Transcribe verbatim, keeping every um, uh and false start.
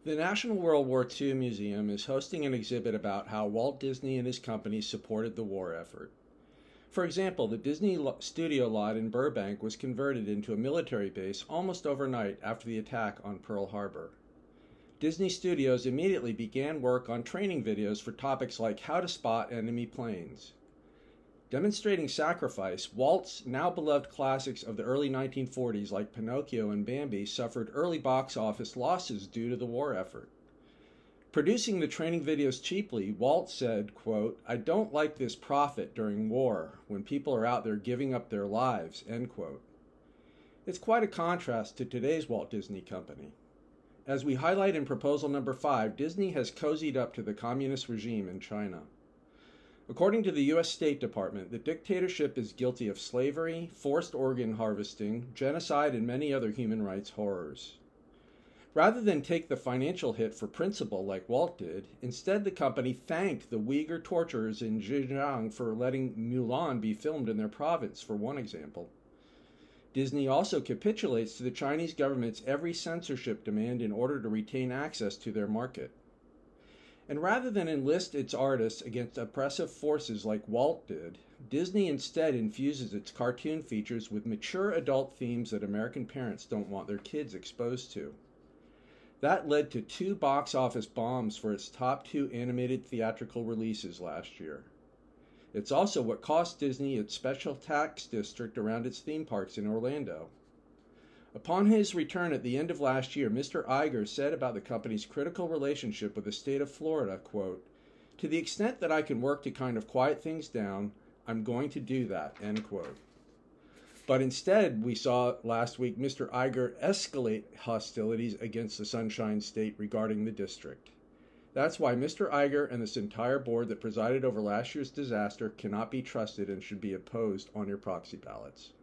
The National World War two Museum is hosting an exhibit about how Walt Disney and his company supported the war effort. For example, the Disney studio lot in Burbank was converted into a military base almost overnight after the attack on Pearl Harbor. Disney Studios immediately began work on training videos for topics like how to spot enemy planes. Demonstrating sacrifice, Walt's now beloved classics of the early nineteen forties like Pinocchio and Bambi suffered early box office losses due to the war effort. Producing the training videos cheaply, Walt said, quote, "I don't like this profit during war when people are out there giving up their lives," end quote. It's quite a contrast to today's Walt Disney Company. As we highlight in proposal number five, Disney has cozied up to the communist regime in China. According to the U S State Department, the dictatorship is guilty of slavery, forced organ harvesting, genocide, and many other human rights horrors. Rather than take the financial hit for principle like Walt did, instead the company thanked the Uyghur torturers in Xinjiang for letting Mulan be filmed in their province, for one example. Disney also capitulates to the Chinese government's every censorship demand in order to retain access to their market. And rather than enlist its artists against oppressive forces like Walt did, Disney instead infuses its cartoon features with mature adult themes that American parents don't want their kids exposed to. That led to two box office bombs for its top two animated theatrical releases last year. It's also what cost Disney its special tax district around its theme parks in Orlando. Upon his return at the end of last year, Mister Iger said about the company's critical relationship with the state of Florida, quote, "To the extent that I can work to kind of quiet things down, I'm going to do that," end quote. But instead, we saw last week Mister Iger escalate hostilities against the Sunshine State regarding the district. That's why Mister Iger and this entire board that presided over last year's disaster cannot be trusted and should be opposed on your proxy ballots.